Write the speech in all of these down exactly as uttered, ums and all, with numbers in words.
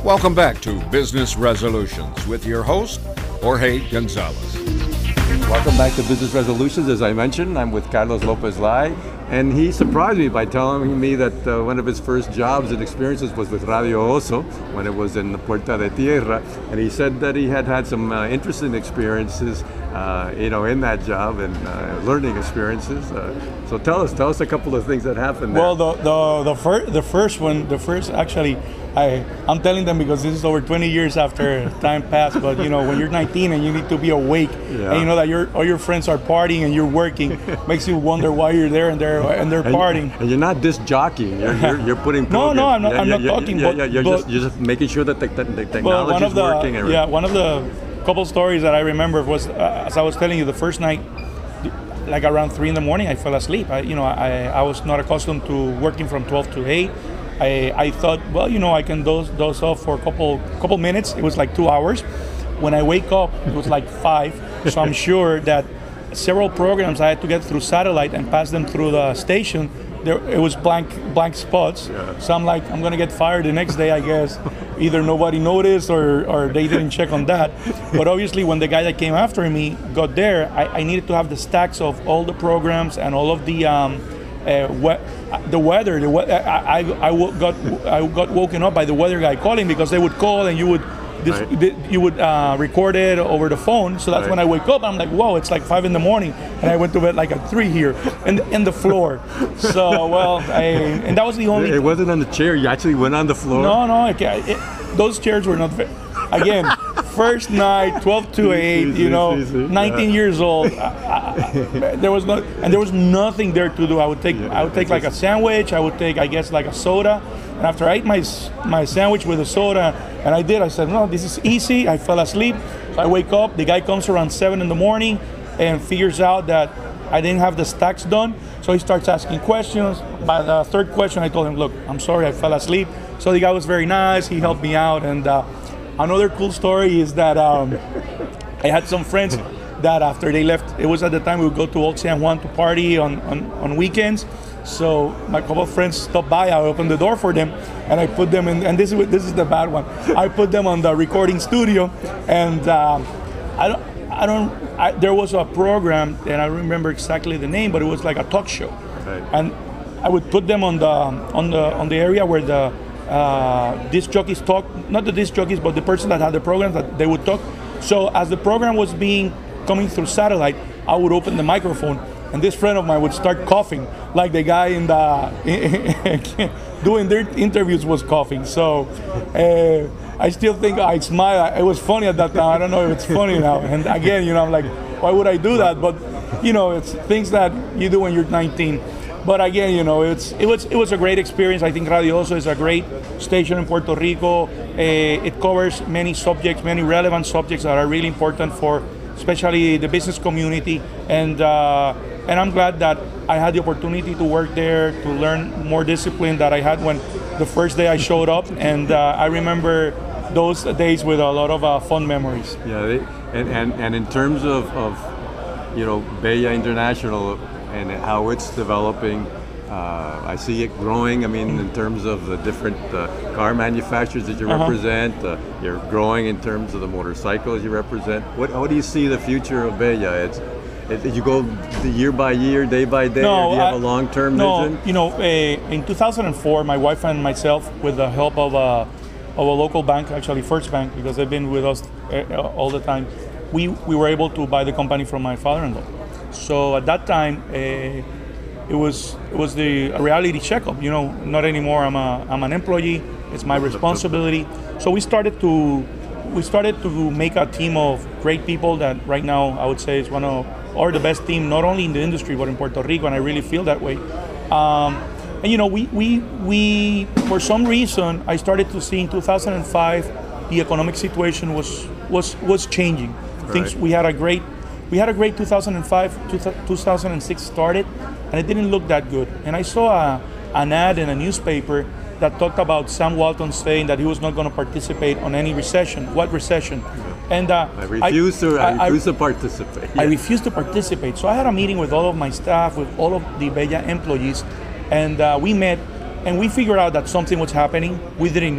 Welcome back to Business Resolutions with your host, Jorge Gonzalez. Welcome back to Business Resolutions. As I mentioned, I'm with Carlos Lopez Lai, and he surprised me by telling me that uh, one of his first jobs and experiences was with Radio Oso when it was in Puerta de Tierra, and he said that he had had some uh, interesting experiences, uh, you know, in that job and uh, learning experiences. Uh, so tell us, tell us a couple of things that happened there. Well, the the the, fir- the first one, the first actually. I, I'm telling them because this is over twenty years after time passed, but you know, when you're nineteen and you need to be awake, yeah. and you know that your all your friends are partying and you're working, makes you wonder why you're there and they're and they're and, partying. And you're not disc jockeying. You're, you're, you're putting. no, no, I'm not. Yeah, I'm yeah, not yeah, talking. Yeah, but, yeah, you're but, just you're just making sure that the, the, the technology is the, working. And yeah, one of the couple stories that I remember was, uh, as I was telling you, the first night, like around three in the morning, I fell asleep. I, you know, I I was not accustomed to working from twelve to eight. I, I thought, well, you know, I can doze, doze off for a couple couple minutes. It was like two hours. When I wake up, it was like five. So I'm sure that several programs I had to get through satellite and pass them through the station. There, it was blank blank spots. Yeah. So I'm like, I'm gonna get fired the next day, I guess. Either nobody noticed or, or they didn't check on that. But obviously, when the guy that came after me got there, I, I needed to have the stacks of all the programs and all of the. Um, Uh, we- the weather, the we- I, I, I w- got I got woken up by the weather guy calling because they would call and you would this, right. th- you would uh, record it over the phone. So that's right. when I wake up. I'm like, whoa, it's like five in the morning, and I went to bed like at three here, in in the floor. So well, I, and that was the only. It wasn't on the chair. You actually went on the floor. No, no, I can't. It, those chairs were not. Fa- Again, first night, twelve to eight, you know, nineteen years old. I, I, there was no, and there was nothing there to do. I would take, Yeah, I would take like a sandwich. I would take, I guess, like a soda. And after I ate my my sandwich with a soda, and I did, I said, no, this is easy. I fell asleep. So I wake up. The guy comes around seven in the morning, and figures out that I didn't have the stacks done. So he starts asking questions. By the third question, I told him, look, I'm sorry, I fell asleep. So the guy was very nice. He helped me out, and. Uh, Another cool story is that um, I had some friends that after they left, it was at the time we would go to Old San Juan to party on, on, on weekends. So my couple of friends stopped by, I opened the door for them, and I put them in, and this is this is the bad one. I put them on the recording studio, and uh, I don't, I don't, I, there was a program, and I don't remember exactly the name, but it was like a talk show. Right. And I would put them on the on the on the area where the Uh, disc jockeys talk, not the disc jockeys, but the person that had the program, that they would talk. So as the program was being coming through satellite, I would open the microphone, and this friend of mine would start coughing, like the guy in the doing their interviews was coughing. So uh, I still think I smile. It was funny at that time. I don't know if it's funny now. And again, you know, I'm like, why would I do that? But you know, it's things that you do when you're nineteen. But again, you know, it's it was it was a great experience. I think Radio Oso is a great station in Puerto Rico. Uh, it covers many subjects, many relevant subjects that are really important for, especially the business community. And uh, and I'm glad that I had the opportunity to work there, to learn more discipline that I had when the first day I showed up. And uh, I remember those days with a lot of uh, fun memories. Yeah, they, and, and and in terms of, of you know, Bella International and how it's developing, uh, I see it growing. I mean, in terms of the different uh, car manufacturers that you uh-huh. represent, uh, you're growing in terms of the motorcycles you represent. What, how do you see the future of Bella? It's, it, you go year by year, day by day, no, or do you have I, a long-term no, vision? You know, uh, in two thousand four, my wife and myself, with the help of a, of a local bank, actually First Bank, because they've been with us uh, all the time, we, we were able to buy the company from my father-in-law. So at that time, uh, it was it was the a reality checkup. You know, not anymore. I'm a I'm an employee. It's my responsibility. So we started to we started to make a team of great people that right now I would say is one of or the best team, not only in the industry but in Puerto Rico, and I really feel that way. Um, and you know, we we we for some reason I started to see in two thousand five the economic situation was was was changing. Right. Things we had a great. We had a great two thousand five, two thousand six started, and it didn't look that good. And I saw a, an ad in a newspaper that talked about Sam Walton saying that he was not going to participate on any recession. What recession? Yeah. And uh, I refuse to. I, I refuse I, to participate. I Yeah. refused to participate. So I had a meeting with all of my staff, with all of the Bella employees, and uh, we met, and we figured out that something was happening. We didn't know.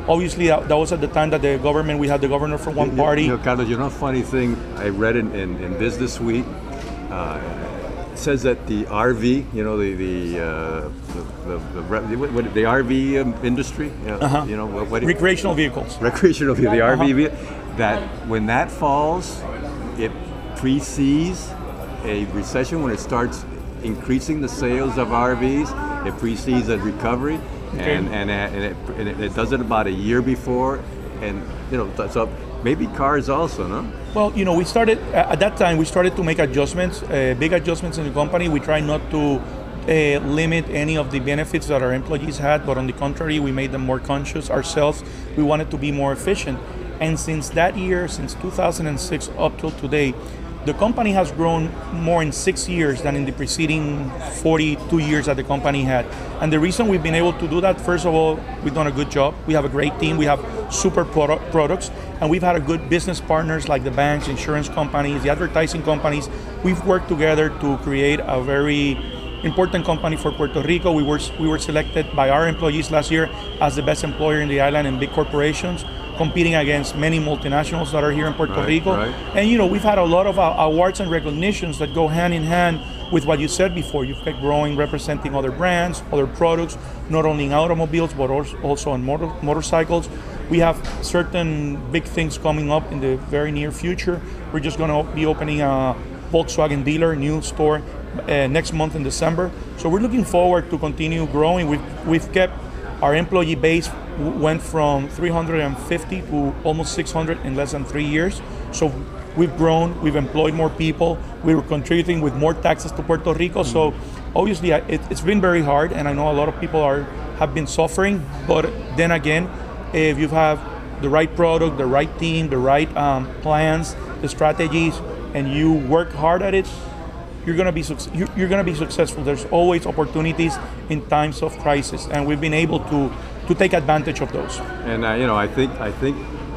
Obviously, that, that was at the time that the government, we had the governor from one party. You know, Carlos, you know, a funny thing I read in, in, in Business Week, uh, it says that the R V, you know, the the uh, the, the, the, what, what, the R V um, industry, you know, uh-huh. you know what, what recreational vehicles. Recreational vehicles, the uh-huh. R V, that when that falls, it precedes a recession. When it starts increasing the sales of R Vs, it precedes a recovery. Okay. And and, and, it, and it, it does it about a year before, and you know, so maybe cars also, no? Well, you know, we started at that time. We started to make adjustments, uh, big adjustments in the company. We tried not to uh, limit any of the benefits that our employees had, but on the contrary, we made them more conscious ourselves. We wanted to be more efficient, and since that year, since two thousand six up till today, the company has grown more in six years than in the preceding forty-two years that the company had. And the reason we've been able to do that, first of all, we've done a good job. We have a great team. We have super product products. And we've had a good business partners like the banks, insurance companies, the advertising companies. We've worked together to create a very important company for Puerto Rico. We were we were selected by our employees last year as the best employer in the island in big corporations, competing against many multinationals that are here in Puerto right, Rico. Right. And you know, we've had a lot of uh, awards and recognitions that go hand in hand with what you said before. You've kept growing, representing other brands, other products, not only in automobiles, but also on motor, motorcycles. We have certain big things coming up in the very near future. We're just gonna be opening a Volkswagen dealer, new store, uh, next month in December. So we're looking forward to continue growing. We've, we've kept our employee base went from three hundred fifty to almost six hundred in less than three years. So we've grown, we've employed more people, we were contributing with more taxes to Puerto Rico. Mm-hmm. So obviously it, it's been very hard, and I know a lot of people are have been suffering, but then again, if you have the right product, the right team, the right um, plans, the strategies, and you work hard at it, you're gonna be you're gonna be successful. There's always opportunities in times of crisis, and we've been able to to take advantage of those. And uh, you know, I think I think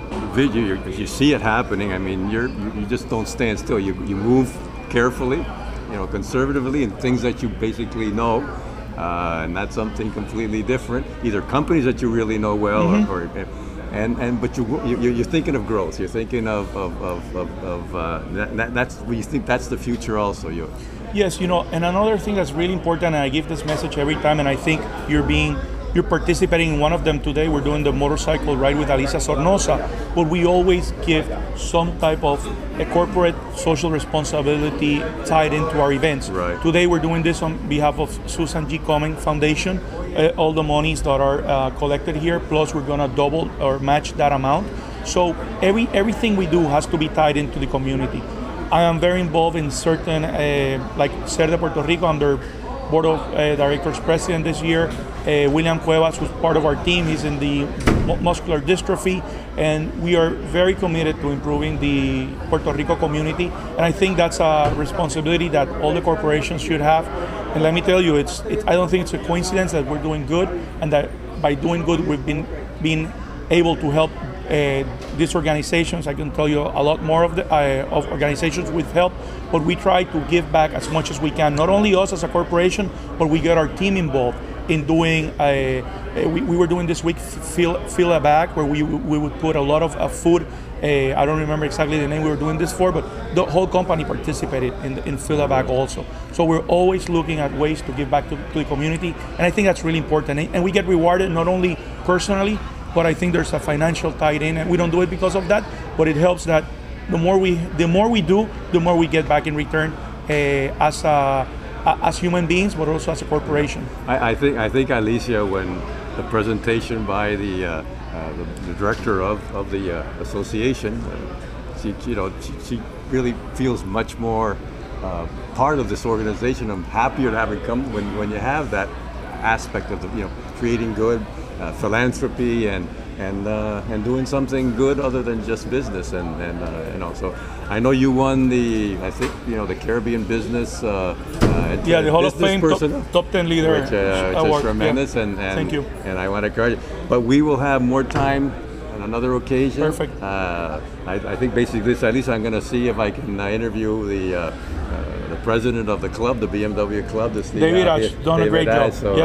you you see it happening. I mean, you're you just don't stand still. You you move carefully, you know, conservatively, in things that you basically know, uh, and that's something completely different. Either companies that you really know well, mm-hmm. or, or and and but you, you you're thinking of growth. You're thinking of of of, of, of uh, that, that's we think that's the future also. You. Yes, you know, and another thing that's really important, and I give this message every time, and I think you're being you're participating in one of them today. We're doing the motorcycle ride with Alicia Sornosa, but we always give some type of a corporate social responsibility tied into our events. Right. Today we're doing this on behalf of Susan G. Komen Foundation. Uh, all the monies that are uh, collected here, plus we're gonna double or match that amount. So every everything we do has to be tied into the community. I am very involved in certain, uh, like C E R de Puerto Rico, I'm their board of uh, directors president this year. Uh, William Cuevas, who's part of our team, he's in the muscular dystrophy, and we are very committed to improving the Puerto Rico community. And I think that's a responsibility that all the corporations should have. And let me tell you, it's, it's I don't think it's a coincidence that we're doing good, and that by doing good, we've been been able to help uh, these organizations. I can tell you a lot more of the uh, of organizations we've helped, but we try to give back as much as we can. Not only us as a corporation, but we get our team involved in doing a, a we, we were doing this week fill fill a bag, where we we would put a lot of uh, food. Uh, I don't remember exactly the name we were doing this for, but the whole company participated in in fill a bag also. So we're always looking at ways to give back to, to the community, and I think that's really important. And we get rewarded not only personally, but I think there's a financial tied in, and we don't do it because of that, but it helps that the more we the more we do, the more we get back in return uh, as a, as human beings, but also as a corporation. I, I think I think Alicia, when the presentation by the uh, uh, the, the director of of the uh, association, uh, she you know she, she really feels much more uh, part of this organization. I'm happier to have it come when when you have that aspect of the you know creating good. Uh, philanthropy and and uh, and doing something good other than just business, and and uh, you know so I know you won the I think you know the Caribbean Business uh, uh, yeah the Hall of Fame top, top ten leader which, uh, which award. is tremendous, yeah. and, and thank you, and I want to encourage you. But we will have more time on another occasion. Perfect. Uh, I, I think basically this at least I'm going to see if I can uh, interview the. Uh, uh, the president of the club, the B M W club, this David has done David a great has, job. So, yes. Uh,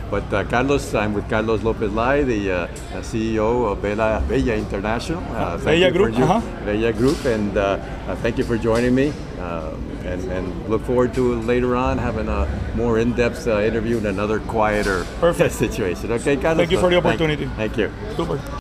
But uh, Carlos, I'm with Carlos Lopez Lai, the uh, C E O of Bella, Bella International. Uh, thank Bella you Group, for jo- uh-huh. Bella Group, and uh, uh, thank you for joining me. Uh, and, and look forward to later on having a more in-depth uh, interview in another quieter Perfect. situation. Okay, Carlos. Thank you for the Thank- opportunity. Thank you. Super.